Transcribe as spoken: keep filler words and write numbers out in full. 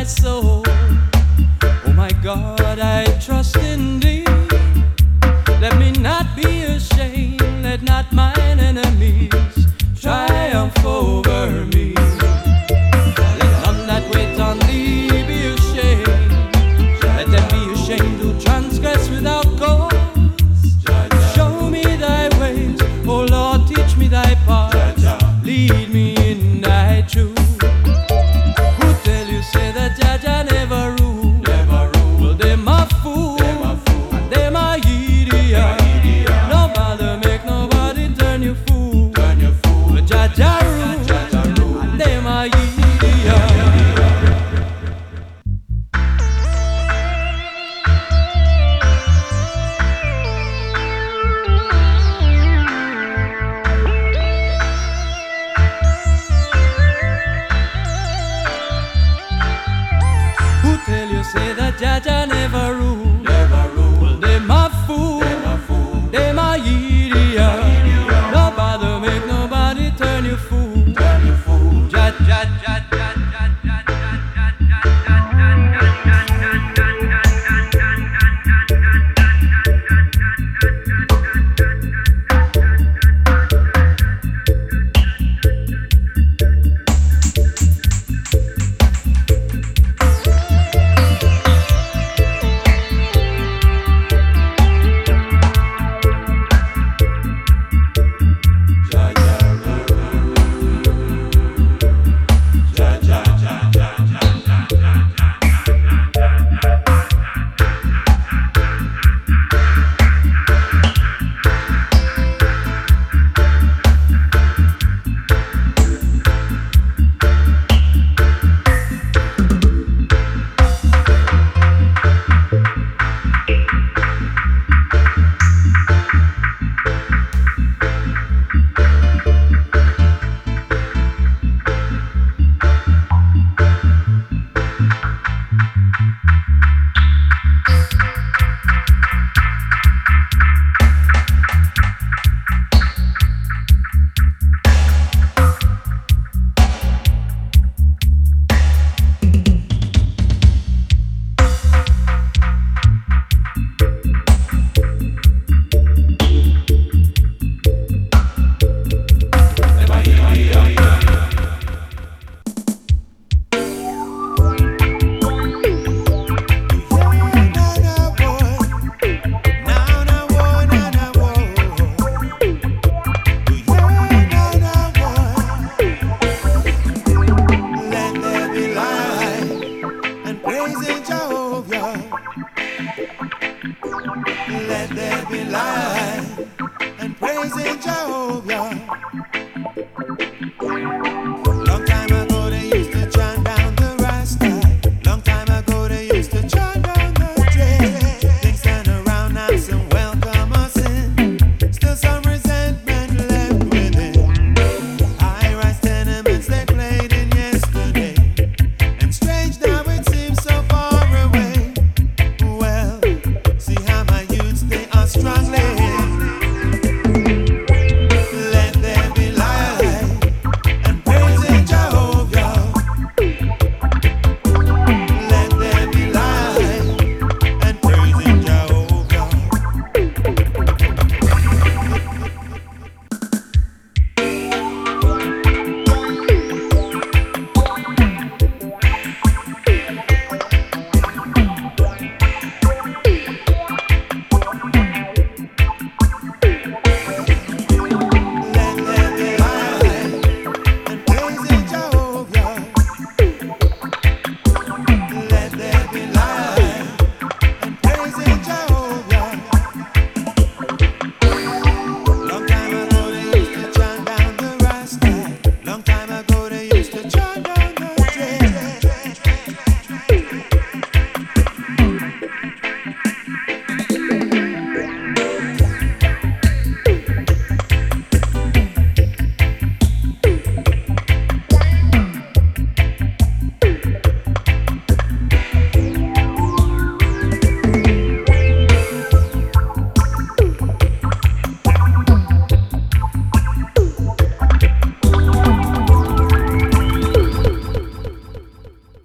my soul. Oh my God, I trust in thee. Let me not be ashamed, let not mine enemies triumph over me. Let none that wait on thee be ashamed, let them be ashamed who transgress without cause. Show me thy ways, O Lord, teach me thy paths, lead me in thy truth. Who tell you say that Jaja never rule? Never rule. Well, them a fool, and them a idiot. No matter make nobody turn you fool. Turn you fool. But Jaja rule, and them a idiot. Who tell you say that Jaja never rule? Never rule. Well, them a fool, them a fool, them a idiot. No bother make nobody turn you fool, turn you fool. Jaja, Jaja.